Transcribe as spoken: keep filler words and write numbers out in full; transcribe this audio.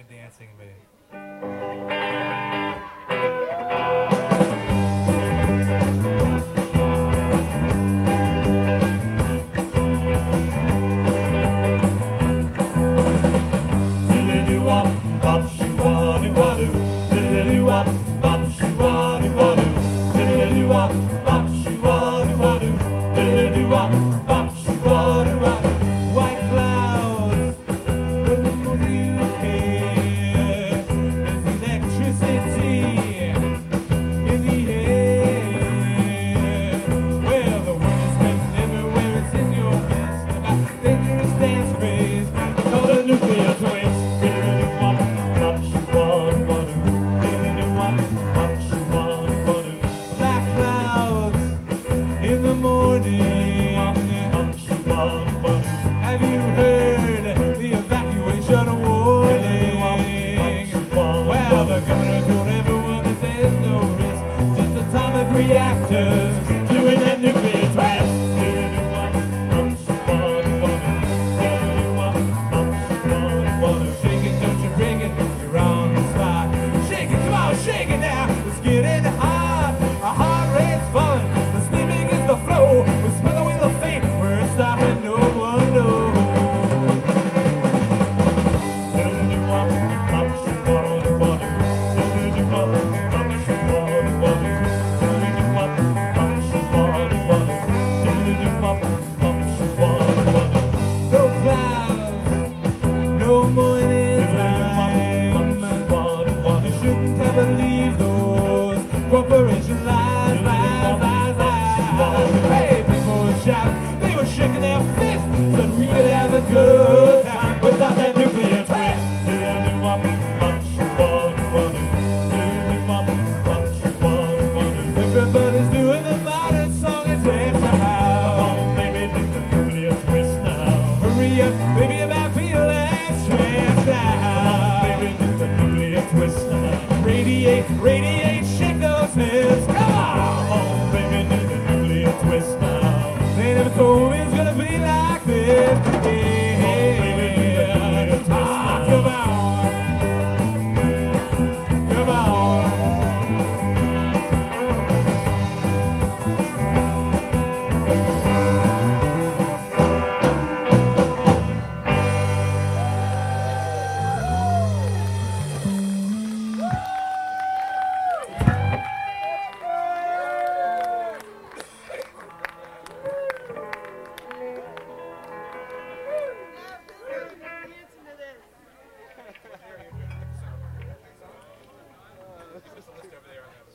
dancing, babe. White clouds, when you hear electricity in the air. Well, the wind is spinning everywhere, it's in your midst. I got dangerous dance craze called a nuclear twist. Black clouds in the morning. Have you heard the evacuation warning? Well, the governor told everyone that there's no risk, just atomic reactors doing a nuclear twist. Shake it, don't you break it, you're on the spot. Shake it, come on, shake it now, it's getting hot. Our heart rate's falling, the sleeping is the flow. We spin the wheel of fate, we're stopping, no one knows. No clouds, no morning time. You shouldn't ever leave those corporation lies, lies, lies, lies. Hey, people would shout, they were shaking their fists, said we could have a good time.